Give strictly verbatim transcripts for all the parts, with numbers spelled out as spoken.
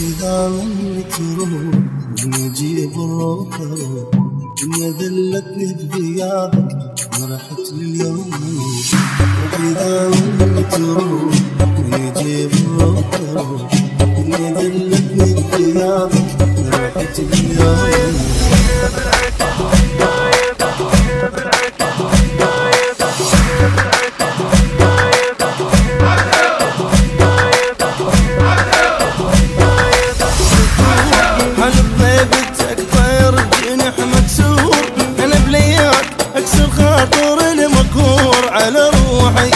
إذا منك تروح ونجيب الروح الدنيا ذلتني بغيابك ما رحت اليوم. وإذا منك تروح ونجيب الروح الدنيا ذلتني بغيابك ما رحت اليوم. على روحي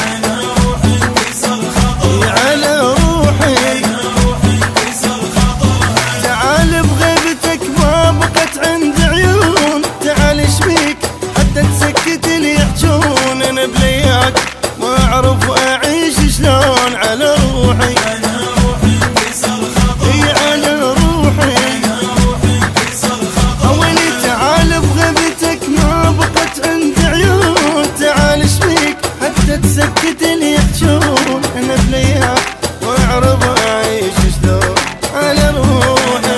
على روحي تعال بغيبتك ما بقت عندي عيون. تعال اشبيك حتى تسكت اللي يحجون. انا بلياك ما اعرف اعيش شلون. على روحي على روحي اولي تعال بغيبتك ما بقت عندي عيون. تعال اشبيك حتى تسكت اللي يحجون. انا بلياك ما اعرف اعيش شلون. على روحي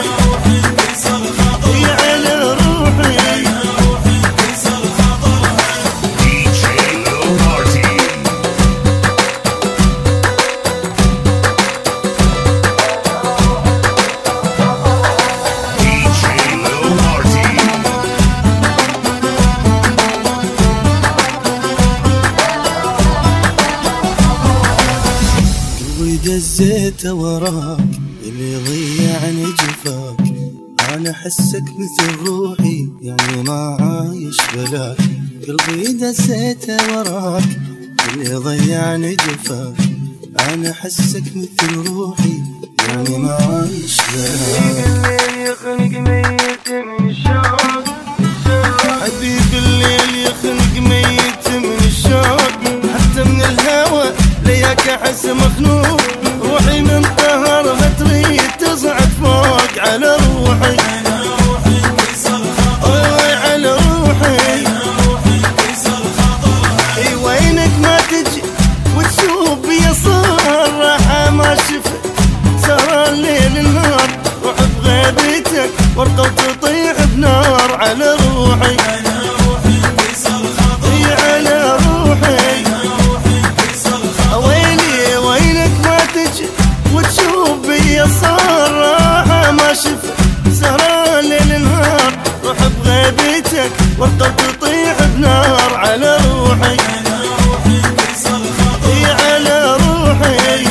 على روحي دزيت وراك اللي ضيعني جفاك. انا حسك مثل روحي يعني ما عايش بلاك. قلبي دزيت وراك اللي ضيعني جفاك. انا حسك مثل روحي يعني ما عايش بلاك. الليل يخنق ميت من الشوق. حبيب الليل يخنق ميت من الشوق. حتى من الهوى لياك احس مخنوق. روحي من قهرها تريد تصعد فوق. على روحي على روحي اي وينك ما تجي وتشوف بيا صار راحة ما شفت. سهر الليل النهار روح بغيبتك ورقة وتطيح بنار. على روحي على روحي ويلي وينك ما تجي وتشوف بيا صار راحة ما شفت. سهران ليل نهار روح بغيبتك ورقة تطيح بنار. على روحي على روحي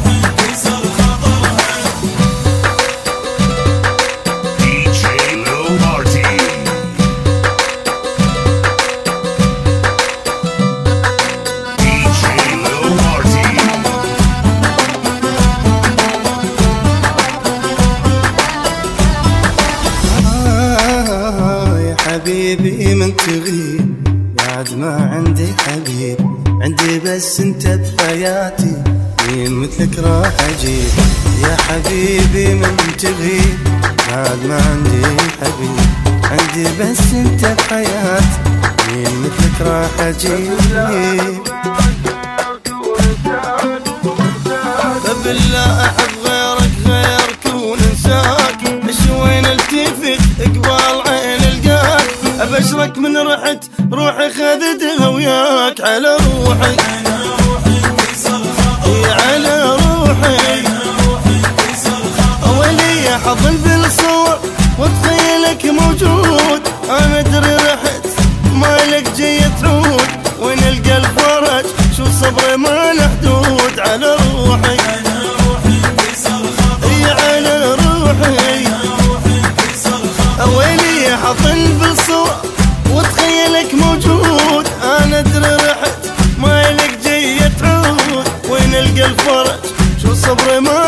حبيبي من تغيب بعد ما عندي حبيب. عندي بس انت بحياتي مين مثلك راح اجيب. يا حبيبي من تغيب بعد ما عندي حبيب. عندي بس انت بحياتي مين مثلك راح اجيب. فبالله احب غيرك غيرك وننساك. شوين التفت اقبال عين القاك. ابشرك من رحت روحي خذتها وياك. على روحي على روحي اولي حضن بالصور واتخيلك موجود. انا ادري رحت مالك جاي تعود. وين القى الفرج شو صبري ما له حدود. على روحي على روحي ويلي حضن بالصور واتخيلك موجود. انا ادري رحت مالك جاي تعود. وين القى الفرج شو صبري ما